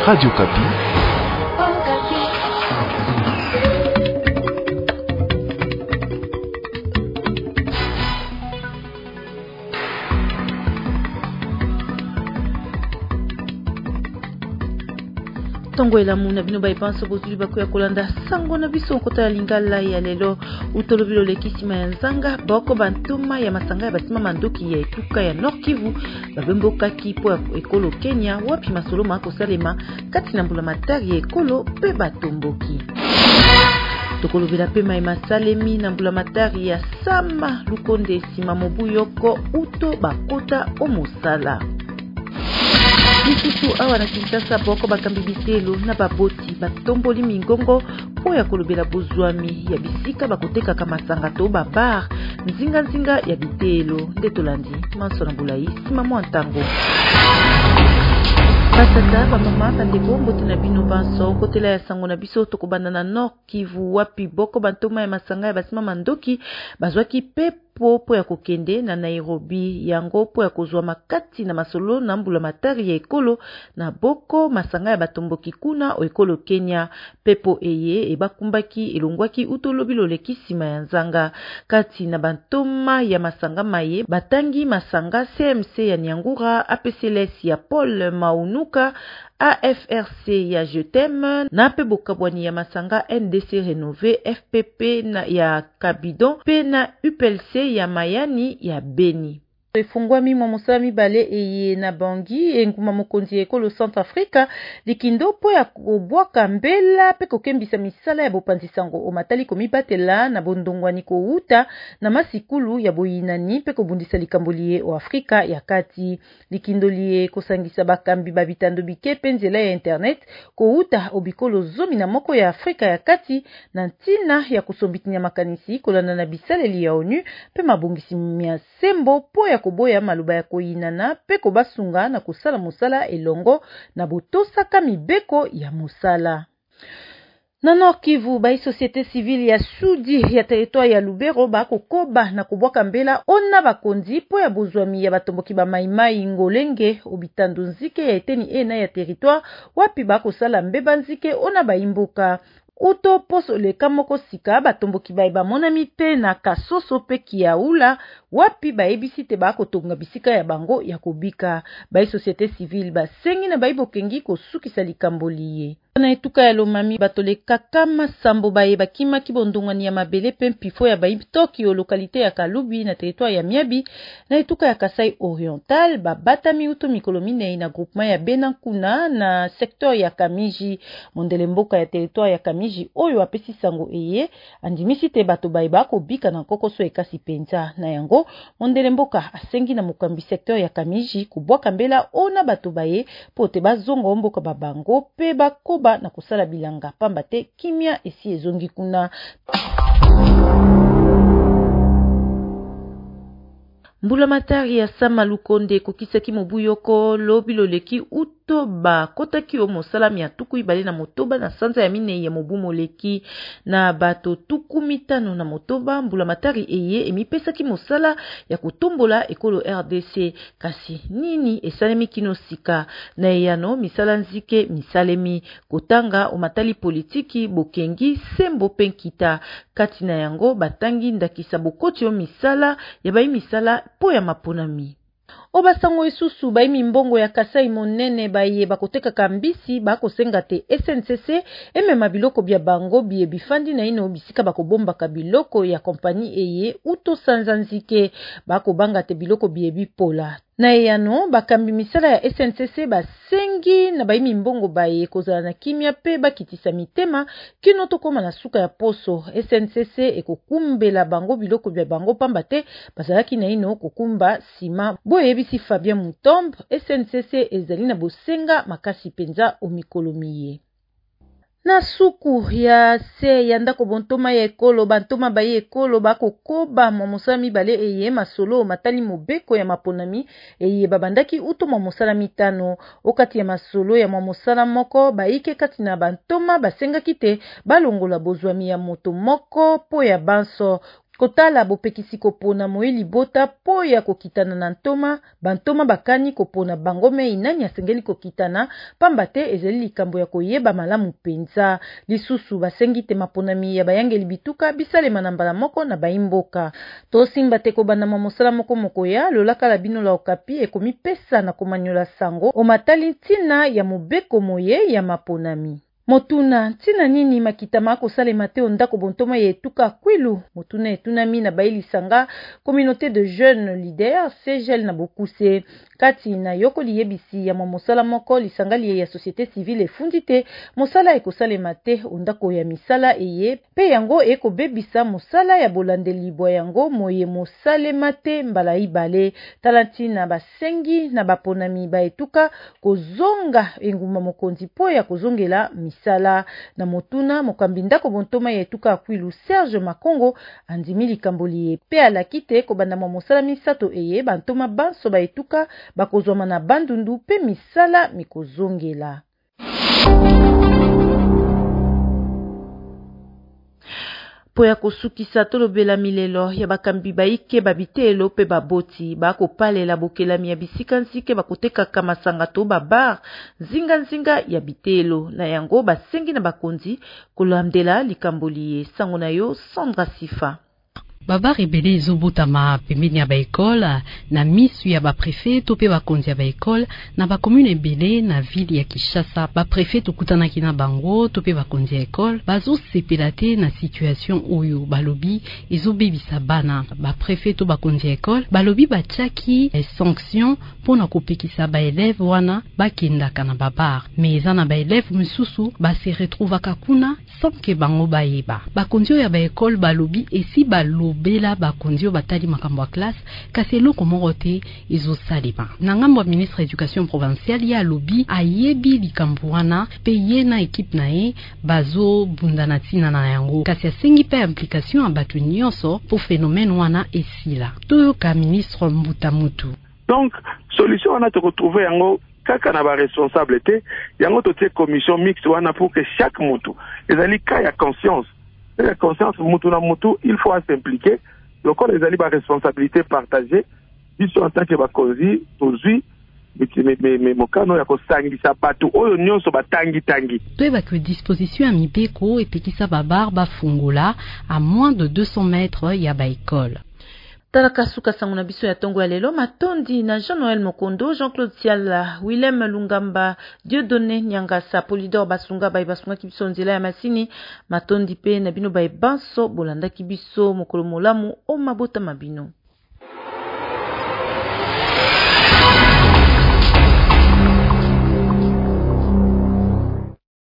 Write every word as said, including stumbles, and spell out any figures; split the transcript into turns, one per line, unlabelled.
Radio Kapi.
Tongo elamu na bino baipanso bozuli bakuya kolanda sango na biso nkota ya lingala ya lelo utolobilo lekisima ya nzanga bako bantuma ya masanga ya batima mandoki ya etuka ya Nord Kivu babembokaki po ya ekolo Kenya wapi masolo mako salema kati na mbula matari ya ekolo pe batomboki. Tokolobela pe mai masalemi na mbula matari ya Sama Lukonde sima mobuyoko uto bakota omosala. Lisusu awa na Kinshasa boko bakambi bitelo na baboti batomboli mingongo po ya kolobela bozwami ya bisika bakoteka masanga to babar nzinga nzinga ya bitelo nde tolandi manso na bulai sima mwa ntango. Pasata ba mama bandeko mbote na bino banso kotela ya sango na biso tokobanda na Nord Kivu wapi boko bantoma ya masanga ya basima mandoki bazwaki pepo po ya kokende na Nairobi yango po ya kozwa makati na masolo na mbula matari ya ekolo na boko masanga ya batomboki kuna o ekolo Kenya pepo eye ebakumbaki elongwaki utolobilo lekisima ya nzanga kati na bantoma ya masanga maye batangi masanga C M C ya Nyangura A P C L S ya Paul Maunu A F R C ya Je t'aime na pe bokabwani ya masanga N D C Renové F P P na ya Kabidon pe na U P L C ya Mayani ya Beni. Efungwami mwa musami bale eye na bangi enguma mokonzi ekolo Centrafrica likindo po ya kobwaka mbela pe kokembisa misala ya bopanzisango o matali komibatela na bondongwani kouta na masikulu ya boyinani pe kobundisa likambolie o Afrika ya kati likindo liye kosangisa bakambi babitando bike penzela ya internet kouta obikolo zomi na moko ya Afrika ya kati na ntina ya kusombitinya makanisi kolanda na bisaleli ya ONU pe mabongisi mia sembo po ya koboya maluba ya koyinana pe kobasunga na kusala musala elongo na botosaka mibeko ya musala. Na Nord Kivu bai société civile ya sudi ya territoire ya Lubero ba kokoba na kubwaka mbela ona bakonzi po ya bozwami ya batomboki ba maimai ngolenge obitandu nzike ya eteni ena ya territoire wapi ba kosala mbeba nzike ona baimboka. Uto poso leka moko sika batomboki bai bamonami pe na kasoso pe kiaula wapi baebisi te bakotonga bisika ya bango ya kobika bai société civile basengi na bai bokengi kosukisa likamboliye. Na etuka ya Lomami batoleka kama sambo baye bakima kibondongwani ya mabele pe mpifo ya bai Tokyo lokalite ya Kalubi na territoire ya Miabi na etuka ya Kasai Oriental babatami uto mikolo minei na groupement ya Benankuna na secteur ya Kamiji mondele mboka ya territoire ya Kamiji oyo apesi sango eye andimisi te bato baye bako bika na kokoso ekasi penza na yango mondele mboka asengi na mukambi secteur ya Kamiji kubwaka mbela ona bato baye pote bazongo mboka babango pe bako na kusala bilanga pamba te kimia esi ezongi kuna. Mbula matari ya Sama Lukonde kokisaki mobuyoko lobilo leki utoba kotaki o mosalami ya tuku ibale na motoba na sanza ya mine ya mobumo leki na bato tuku mitano na motoba mbula matari eye emipesaki mosala ya kutombola ekolo R D C kasi nini esalemi kino sika na eyano misala nzike misalemi kotanga o matali politiki bokengi sembo penkita kati na yango batangi ndakisa bokoti o misala ya bai misala po ya maponami. Obasango esusu bai mimbongo ya Kasai monene baye bakoteka kambisi bakosenga te S N C C emema biloko bya bango biye bifandi na ino bisika bakobomba ka biloko ya kompani eye uto sanzanzike bakobanga te biloko biye bipola. Na eyano bakambi misala ya S N C C basengi na bai mimbongo baye kozala na kimia pe bakitisa mitema kino tokoma na suka ya poso. S N C C ekokumbela bango biloko bya bango pamba te bazalaki na ino kokumba sima boye bisi Fabien Mutombe S N C C ezali na bosenga makasi penza omikolomiye. Na suku ya se ya ndako bontoma ya ekolo bantoma baye ekolo bako koba momosami bale eye masolo matali mobeko ya maponami eye babandaki uto momosala mitano okati ya masolo ya momosala moko baike kati na bantoma basenga kite balongola bozwami ya moto moko po ya banso Kotala bopekisi kopona Moeli Bota po ya kokitana na ntoma, bantoma bakani kopona bangome inani asengeli kokitana, pamba te ezali likambo ya koyeba malamu penza. Lisusu basengi te maponami ya bayangeli bituka bisalema na mbala moko na baimboka. Tosimba te kobanda mosala moko moko ya lolaka la bino la Okapi ekomi pesa na komanyola sango omatali ntina ya mobeko moye ya maponami. Motuna, ntina nini makitama kosalema te ondako bontoma ya etuka kwilu? Motuna etunami na bailisanga communauté de jeunes leaders C G L na Bokuse. Kati na yoko liyebisi ya mosala moko lisanga liye ya société civile efundi te, mosala ekosalema te ondako ya misala eye, pe yango eko bebisa mosala ya bolandeli bwa yango moye mosalema te mbala ibale. Talantina basengi na baponami ba etuka kozonga engumba mokonzi po ya kozongela misala. Na motuna mokambi ndako bontoma ya etuka kwilu Serge Makongo andimi likambo liye pe alakite kobanda mosala misato eye bantoma banso ba etuka bakozoma na bandundu pe misala mikozongela. Po ya kosukisa tolobela milelo ya bakambi baike babitelo pe baboti bakopalela bokelami ya bisika nzike bakotekaka masanga to babar zinga nzinga ya bitelo na yango basengi na bakonzi kolandela likambo liye. Sango na yo Sandra Sifa.
Baba rebele ezobotama pembeni ya baekole na misu ya baprefe to pe bakonzi ya baekole na bakomune ebele na ville ya Kinshasa. Baprefe tokutanaki na bango to pe bakonzi ya ekole bazosepela te na situation oyo balobi ezobebisa bana. Baprefe to bakonzi ya ekole balobi batiaki sanction mpona kopekisa baeleve wana bakendaka na babar, me eza na baeleve misusu base retrouvaka kuna sans ke bango bayeba. Bakonzi oyo ya baekole balobi esi balobi bela bakonzi batali makambo ya classe kasi eloko moko te ezosalema. Na ngambo ya ministre éducation provinciale ya lobi ayebi likambo wana pe ye na ekipe na ye bazo bunda na tina na yango kasi asengi pe implication ya bato nyonso po phénomène wana esila. Toyoka ministre Mbuta Mutu.
Donc solution wana te retrouver yango kaka na ba responsable te yango to te commission mixte wana pour que chaque mutu ezali ka ya conscience. La conscience mutu na mutu, il faut s'impliquer. Donc on les a des responsabilités partagées. Ils sont en tant que bakonzi, tozui, mais mais mais mokano ya kosangisa batu oyo nyonso batangi tangi.
Toyeba que disposition ya mibeko epekisa babar bafungola à moins de deux cents mètres ya ba école.
Talaka suka sangu na biso ya tongo ya lelo matondi na Jean-Noël Mokondo, Jean-Claude Siala, Willem Lungamba, Dieudonné Nyangasa, Polydor Basunga bai basunga kibiso nzela ya masini, matondi pe na bino bai banso bolanda kibiso mokolo molamu o mabota mabino.